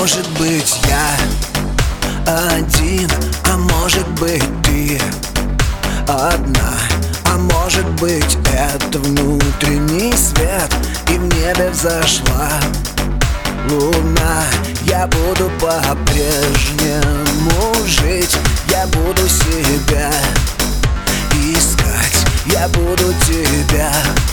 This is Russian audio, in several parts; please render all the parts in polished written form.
может быть я один, а может быть ты одна, а может быть это внутренний свет, и в небе взошла луна. Я буду по-прежнему жить, я буду себя искать, я буду тебя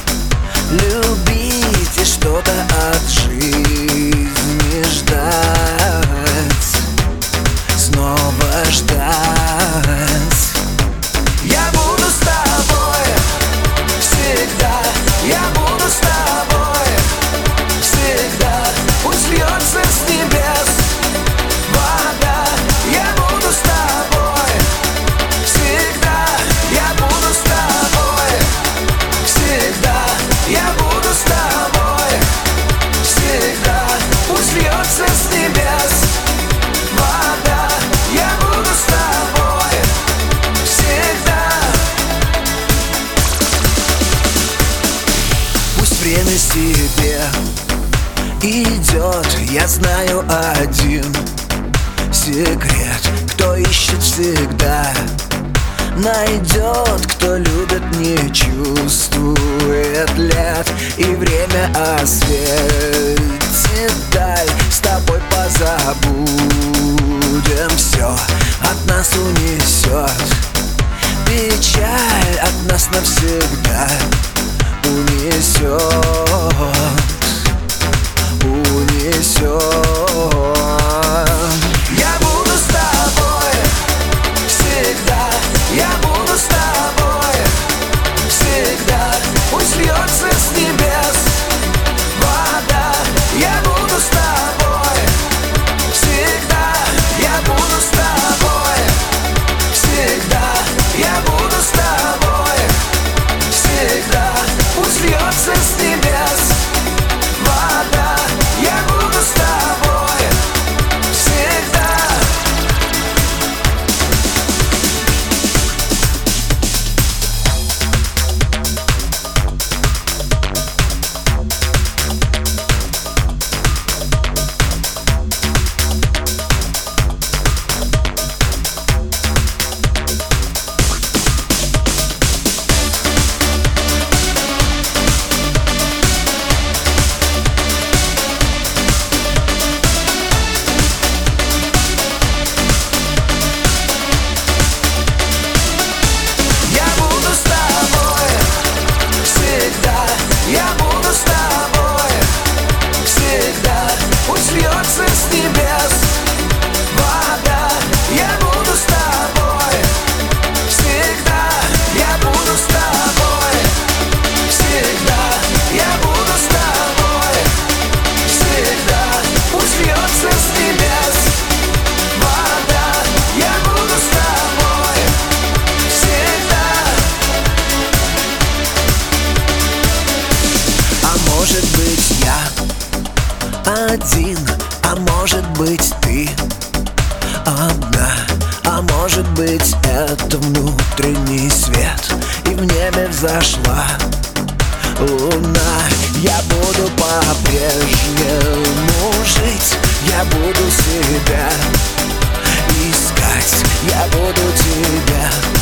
любить и что-то от жизни ждать, снова ждать. Я буду с тобой всегда, я буду с тобой всегда. Пусть льется с небес вода, я буду с тобой всегда, я буду с тобой всегда, я буду с тобой всегда. Пусть льется с небес вода, я буду с тобой всегда. Пусть время себе идет, я знаю один секрет: кто ищет, всегда найдет, кто любит, не чувствует лет. И время осветит даль, с тобой позабудем все, от нас унесет печаль, от нас навсегда унесет. Я буду с тобой всегда, я буду с тобой всегда. Пусть льется с небес вода, я буду с тобой всегда, я буду с тобой всегда, я буду с тобой всегда. Пусть льется с небес вода, я буду с тобой всегда. Я буду с тобой всегда, пусть льется с небес вода. Я буду с тобой всегда, я буду с тобой всегда, я буду с тобой всегда. Пусть льется с небес вода, я буду с тобой всегда. Может быть я один, а может быть ты одна, а может быть это внутренний свет, и в небе взошла луна. Я буду по-прежнему жить, я буду себя искать, я буду тебя